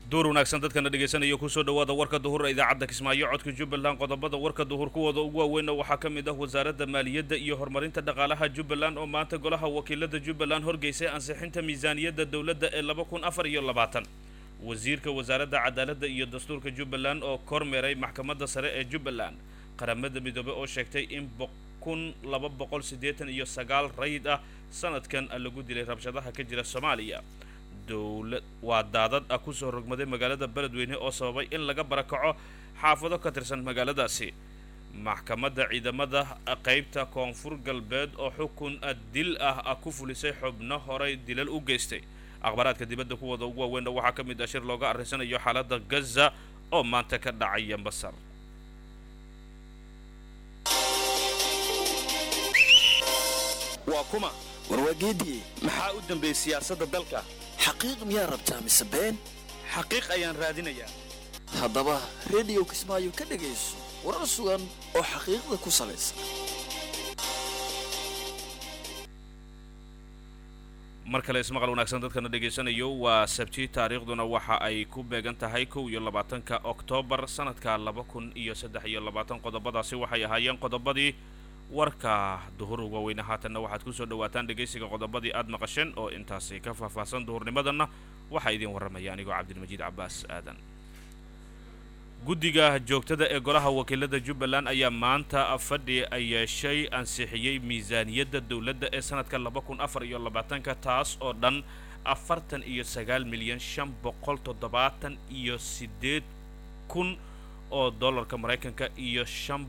door wanaagsan dadkana dhageysanaya ku soo dhawaada warka duhur ee idaacadda Kismaayo codka Jubbaland qodobada warka duhur kuwada ugu waaweyn waxa kamid ah wasaaradda maaliyadda iyo horumarinta dhaqaalaha Jubbaland oo maanta golaha wakiilada Jubbaland horgeysay ansixinta miisaaniyadda dawladda ee 2024 wasiirka wasaaradda cadaaladda iyo dastuurka Jubbaland oo kormeeray maxkamadda sare ee Jubbaland qaramada midoobay oo sheegtay in 289 rayd ah sanadkan lagu dilay rabshadaha ka jira Soomaaliya dawlad waa daadad ku soo rogmaday magaalada Beledweyne oo sababay in laga barakaco xaafado ka tirsan magaaladaasi maxkamadda ciidamada qaybta koonfur galbeed oo xukun dil ku fulisay xubno horay dilal u geystay akhbaraadka dibadda kuwada ugu waaweyn waxa kamid ah shir looga arisanayo xaaladda Gaza oo maanta ka dhacay Masar waa kuma warwageedii maxaa u dambeeyay siyaasadda dalka xaqiiq miyaa rabtaa mise been xaqiiq ayaan raadinayaa haddaba radio Kismaayo ka dhagayso warar sugan oo xaqiiqda ku salaysan markale ismaqal wanaagsan dadkana dhageysanayo waa sabti taariikhduna waxa ay ku beegan tahay 21 Oktoobar sanadka 2023 qodobadaasi waxay ahaayeen qodobadii warka duhur uga weyna haatanna waxaad ku soo dhawaataan dhageysiga qodobadii aad maqasheen oo intaasi ka faahfaahsan duhurnimadana waxa idin waramaya anigoo Cabdilmajiid Cabbaas aadan guddiga joogtada ee golaha wakiilada Jubbaland ayaa maanta fadhi ay yeeshay ansixiyay miisaaniyadda dawladda ee sanadka 2024 taas oo dhan 49,578,000 oo dollarka Mareykanka iyo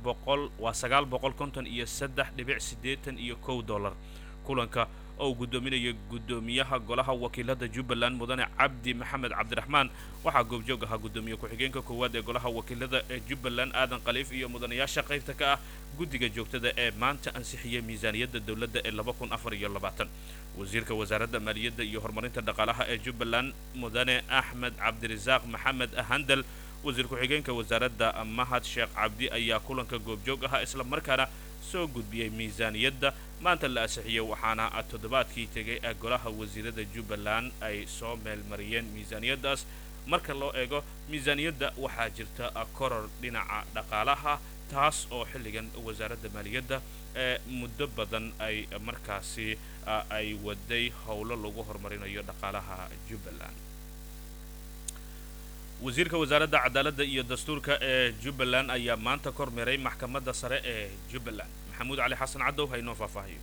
953.81 dollar kulanka oo gudoominaya gudoomiyaha golaha wakiilada Jubbaland mudane Cabdi Maxamed Cabdiraxmaan waxa goobjoog ah gudoomiye ku-xigeenka koowaad ee golaha wakiilada ee Jubbaland Aadan Khaliif iyo mudanayaasha qaybta ka ah guddiga joogtada ee maanta ansixiyay miisaaniyadda dawladda ee 2024 wasiirka wasaaradda maaliyadda iyo horumarinta dhaqaalaha ee Jubbaland mudane Axmed Cabdirasaaq Maxamed Handal wasiir ku-xigeenka wasaaradda Mahad Sheekh Cabdi ayaa kulanka goobjoog ah isla markaana soo gudbiyay miisaaniyadda maanta la ansixiyay waxaana toddobaadkii tagay golaha wasiirada Jubbaland ay soo meel mariyeen miisaaniyaddaas marka loo eego miisaaniyadda waxaa jirta koror dhinaca dhaqaalaha taas oo xilligan wasaaradda maaliyadda muddo badan ay markaasi ay waday howlo lagu horumarinayo dhaqaalaha Jubbaland wasiirka wasaaradda cadaaladda iyo dastuurka ee Jubbaland ayaa maanta kormeeray maxkamadda sare ee Jubbaland maxamuud cali xasan cadow hayno faahfaahiyo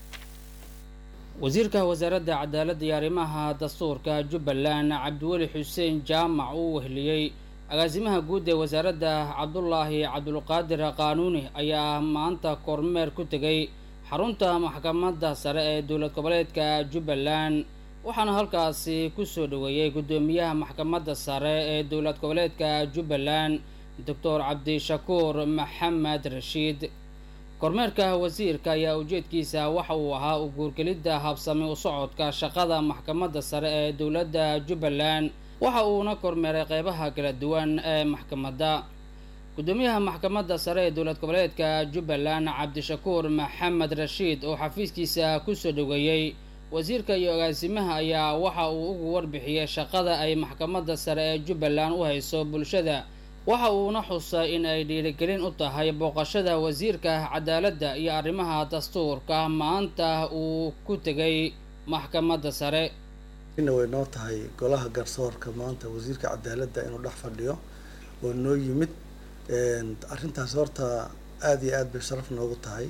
wasiirka wasaaradda cadaaladda iyo arrimaha dastuurka Jubbaland Cabdiweli Xuseen Jaamac uu wehliyay agaasimaha guud ee wasaaradda Cabdullaahi Cabdulqaadir Qaanuuni ayaa maanta kormeer ku tagay xarunta maxkamadda sare ee dowlad goboleedka Jubbaland waxaana halkaasi ku soo dhaweeyay gudoomiyaha maxkamadda sare ee dowlad goboleedka Jubbaland Dr. Cabdishakuur Maxamed Rashiid kormeerka wasiirka ayaa ujeedkiisa waxa uu ahaa u guurgelidda habsami u socodka shaqada maxkamadda sare ee dowladda Jubbaland waxa uuna kormeeray qaybaha kala duwan ee maxkamadda gudoomiyaha maxkamadda sare ee dowlad goboleedka Jubbaland Cabdishakuur Maxamed Rashiid oo xafiiskiisa ku soo dhaweeyay wasiirka iyo agaasimaha ayaa waxa uu ugu warbixiyay shaqada ay maxkamadda sare ee Jubbaland u hayso bulshada waxa uuna xusay in ay dhiirigelin u tahay booqashada wasiirka cadaaladda iyo arrimaha dastuurka maanta uu ku tagay maxkamadda sare way noo tahay golaha garsoorka maanta wasiirka cadaaladda inuu dhex fadhiyo oo noo yimid arrintaas horta aad iyo aad bay sharaf noogu tahay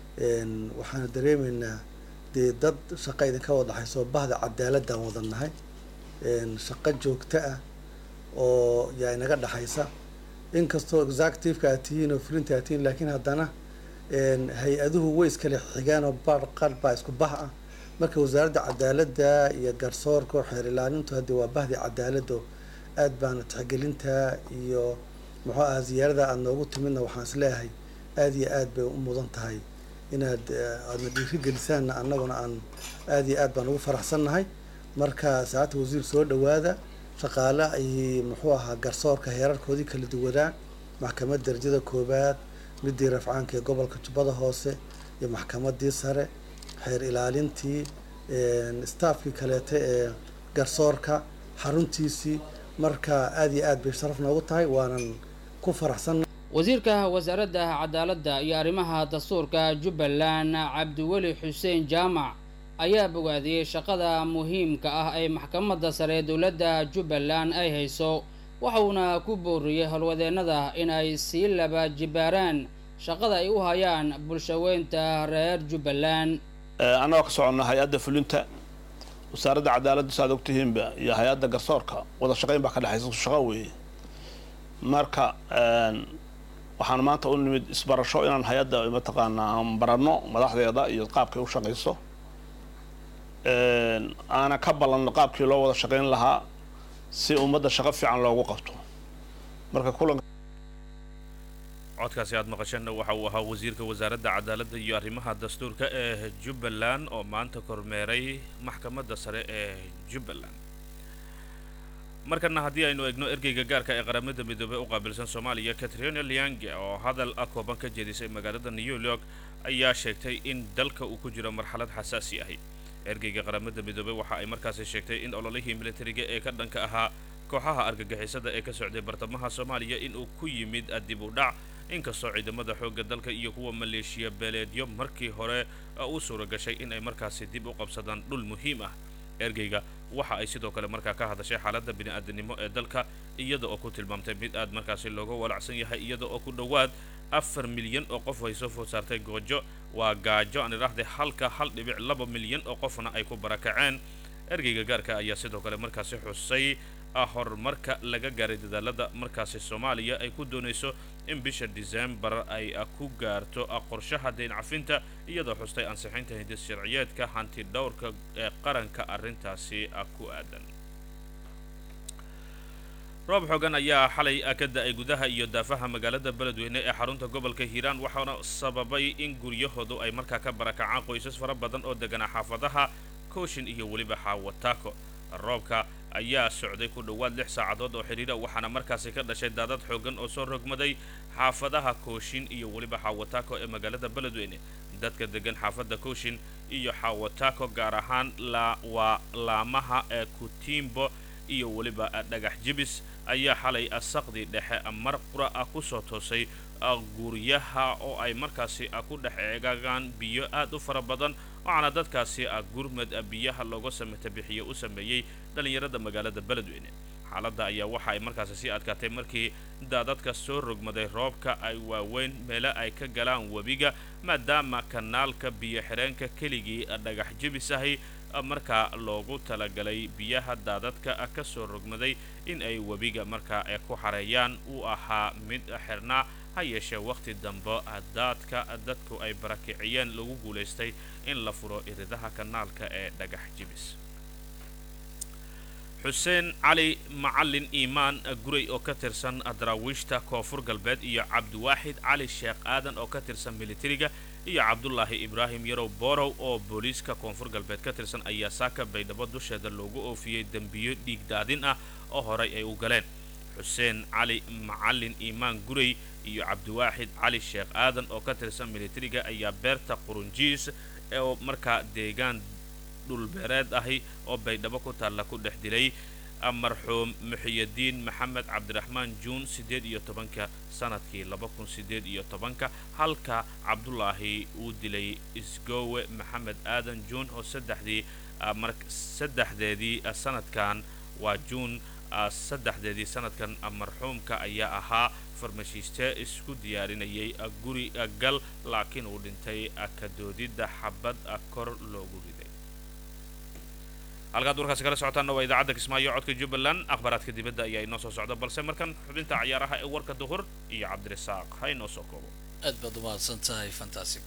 waxaan dareemaynaa dad shaqo idinka wada dhaxayso bahda cadaaladda wadanahay shaqo joogto ah oo yaa inaga dhaxaysa inkastoo executive-ka aad tihiin oo fulinta aad tihiin laakiin haddana hay-aduhu way iskala xigaan oo qaar baa isku bah ah marka wasaaradda cadaaladda iyo garsoorka oo xeer ilaalintu haddii waa bahdi cadaaladda aad baana tixgelinta iyo muxuu ahaa ziyaarada aad noogu timidna waxaan is leeyahay aad iyo aad bay u mudan tahay inaad aadna dhiirigelisaan annaguna aan aad iyo aad baan ugu faraxsannahay marka saacadda wasiir soo dhawaada shaqaale ay muxuu ahaa garsoorka heerarkoodii kala duwanaa maxkamadda darajada koobaad midii rafcaanka ee gobolka Jubbada Hoose iyo maxkamaddii sare xeer ilaalintii staafkii kaleete ee garsoorka xaruntiisii marka aad iyo aad bay sharaf noogu tahay waanan ku faraxsan. wasiirka wasaaradda cadaaladda iyo arrimaha dastuurka Jubbaland Cabdiweli Xuseen Jaamac ayaa bogaadiyay shaqada muhiimka ah ee maxkamadda sare ee dowladda Jubbaland ay hayso waxauna ku booriyay howlwadeennada inay sii laba jibaaraan shaqada ay u hayaan bulshaweynta reer Jubbaland. anagoo ka soconno hay-adda fulinta wasaaradda cadaaladda saad ogtihiinba iyo hay-adda garsoorka wada shaqayn baa ka dhexaysa shaqo weeye marka waxaan maanta u nimid isbarasho inaan hay-adda mataqaanaa baranno madaxdeeda iyo qaabkay u shaqayso aana ka ballanno qaabkii loo wada shaqayn lahaa si ummadda shaqo fiican loogu qabto marka kulanka codkaasi aad maqasheen waxa uu ahaa wasiirka wasaaradda cadaaladda iyo arrimaha dastuurka ee Jubbaland oo maanta kormeeray maxkamadda sare ee Jubbaland. markana haddii aynu eegno ergeyga gaarka ee qaramada midoobay u qaabilsan Soomaaliya Katrina Liange oo hadal kooban ka jeedisay magaalada New York ayaa sheegtay in dalka uu ku jiro marxalad xasaasi ah. ergeyga qaramada midoobay waxa ay markaasi sheegtay in ololihii militariga ee ka dhanka ahaa kooxaha argagixisada ee ka socday bartamaha Soomaaliya in uu ku yimid dib u dhac inkastoo ciidamada xoogga dalka iyo kuwa maleeshiya beeleedyo markii hore u suura gashay in ay markaasi dib u qabsadaan dhul muhiim ah. ergeyga waxa ay sidoo kale markaa ka hadashay xaaladda bini'aadanimo ee dalka iyada oo ku tilmaamtay mid aad markaasi looga walacsan yahay iyada oo ku dhowaad 4 milyan oo qof ay soo food saartay gaajo aan iraahday halka 1.2 milyan oo qofna ay ku barakaceen. ergeyga gaarka ayaa sidoo kale markaasi xusay horumarka laga gaaray dadaalada markaasi Soomaaliya ay ku doonayso in bisha December ay ku gaarto qorshaha deyn cafinta iyadoo xustay ansixinta hindis sharciyeedka hanti dhowrka ee qaranka arrintaasi ku aadan. roob xooggan ayaa xalay ka da'ay gudaha iyo daafaha magaalada Beledweyne ee xarunta gobolka Hiiraan waxaana sababay in guryahoodu ay markaa ka barakacaan qoysas fara badan oo degan xaafadaha Kooshin iyo waliba Xaawataako. roobka ayaa socday ku dhowaad 6 saacadood oo xiriira waxaana markaasi ka dhashay daadad xooggan oo soo rogmaday xaafadaha Kooshin iyo waliba Xaawataako ee magaalada Beledweyne. dadka degan xaafada Kooshin iyo Xaawataako gaar ahaan laamaha ee Kutimbo iyo waliba dhagax jibis ayaa xalay asaqdi dhexe mar qura ku soo toosay guryaha oo ay markaasi ku dhaxeegaan biyo aad u fara badan waxaana dadkaasi gurmad biyaha looga bixiyo u sameeyay dhalinyarada magaalada Beledweyne. xaaladda ayaa waxa ay markaasi si adkaatay markii daadadka soo rogmaday roobka ay waaweyn meelo ay ka galaan webiga maadaama kanaalka biyo xireenka keligii dhagax jibisahay markaa loogu talagalay biyaha daadadka ka soo rogmaday in ay webiga markaa ku xareeyaan uu ahaa mid xirnaa ha yeeshee waqti dambe daadka dadku ay barakiciyeen lagu guuleystay in la furo iridaha kanaalka ee dhagax jibis. xuseen cali macallin iimaan guray oo ka tirsan daraawiishta koonfur galbeed iyo cabdiwaaxid cali sheekh aadan oo ka tirsan militariga iyo cabdullaahi ibraahim yarow borow oo booliiska koonfur galbeed ka tirsan ayaa saaka baydhabo dusheeda loogu oofiyey dembiyo dhiig daadin ah oo horay ay u galeen. xuseen cali macallin iimaan guray iyo cabdiwaaxid cali sheekh aadan oo ka tirsan militariga ayaa beerta qurunjiis oo markaa deegaan dhulbeereed ahi oo baydhabo ku taalla ku dhex dilay marxuum Muxiyadiin Maxamed Cabdiraxmaan Juun 18 sanadkii 2018 halka Cabdullaahi uu dilay Isgoowe Maxamed Aadan Juun oo saddexdeedii sanadkan waa Juun saddexdeedii sanadkan marxuumka ayaa ahaa farmashiiste isku diyaarinayay guri gal laakiin uu dhintay ka doodida xabad kor loogu riday. halkaad warkaasi kala socotaana waa idaacadda Kismaayo codka Jubbaland. akhbaraadka dibadda ayaa inoo soo socda balse markan xubinta ciyaaraha ee warka duhur iyo Cabdirasaaq ha inoo soo koobo. aad baad u mahadsantahay fantastic.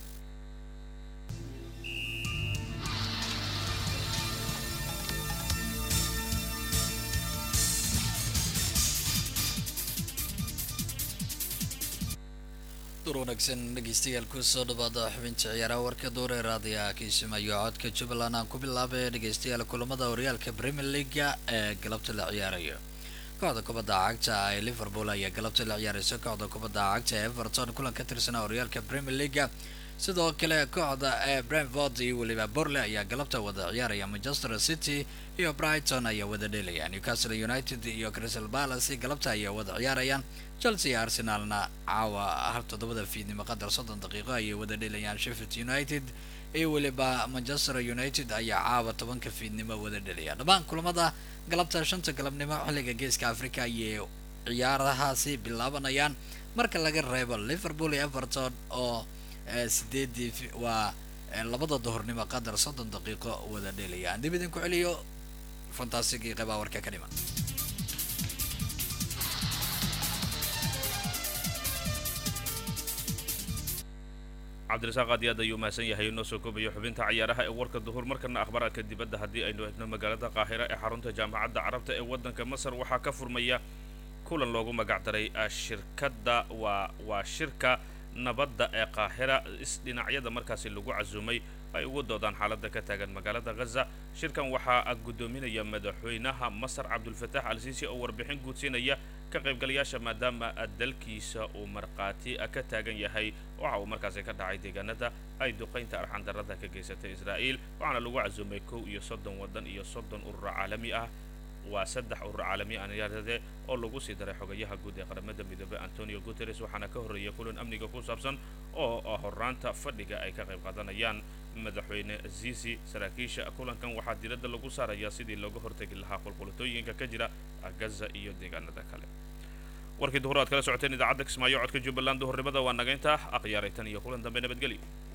wanaagsan dhegeystayaal ku soo dhawaada xubinta ciyaaraha warka duure raadiyaha Kismaayo codka Jubbaland aan ku bilaabay dhegeystayaal kulamada horyaalka Premier League ee galabta la ciyaarayo. kooxda kubadda cagta ee Liverpool ayaa galabta la ciyaaraysa kooxda kubadda cagta ee Everton kulan ka tirsan horyaalka Premier League sidoo kale kooxda Brentford iyo weliba Burnley ayaa galabta wada ciyaaraya. Manchester City iyo Brighton ayaa wada dheelaya. Newcastle United iyo Crystal Palace galabta ayaa wada ciyaarayaan. Chelsea iyo Arsenalna caawa 7 fiidnimo qadar 30 daqiiqo ayay wada dheelayaan. Sheffield United iyo weliba Manchester United ayaa caawa 10 fiidnimo wada dheelaya. dhammaan kulamada galabta 5 galabnimo xilliga geeska Afrika ayay ciyaarahaasi bilaabanayaan marka laga reebo Liverpool iyo Everton oo 8 waa labada duhurnimo qadar 30 daqiiqo wada dheelayaan. dib idin ku celiyo fantastic qaba warka ka dhiman. cabdirasaaq aad iyo aad ayuu mahadsan yahay inoo soo koobayo xubinta ciyaaraha ee warka duhur markana akhbaaraadka dibadda haddii aynu eegno magaalada qaahira ee xarunta jaamacadda carabta ee waddanka masar waxaa ka furmaya kulan loogu magacdaray shirkadda waa shirka nabadda ee qaahira dhinacyada markaasi lagu casuumay ay ugu doodaan xaaladda ka taagan magaalada Gaza. shirkan waxaa gudoominaya madaxweynaha Masar Cabdulfataax al-Siisi oo warbixin guudsiinaya ka qaybgalayaasha maadaama dalkiisa uu marqaati ka taagan yahay waxa uu markaasi ka dhacay deegaanada ay duqeynta arxan darrada ka geysatay Israa'iil waxaana lagu casuumay 31 wadan iyo 30 urur caalami ah waa 3 urur caalami ah oo lagu sii daray xogayaha guud ee qaramada midoobay Antonio Guterres waxaana ka horeeyay kulan amniga ku saabsan oo horaanta fadhiga ay ka qayb qaadanayaan madaxweyne Sisi. saraakiisha kulankan waxaa diiradda lagu saarayaa sidii looga hortagi lahaa qulqulatooyinka ka jira Gaza iyo deegaanada kale. warkii duhuraad kala socoteen idaacadda Kismaayo codka Jubbaland duhurnimada waa naga intaa akhyaaraytan iyo kulan dambe nabadgelyo.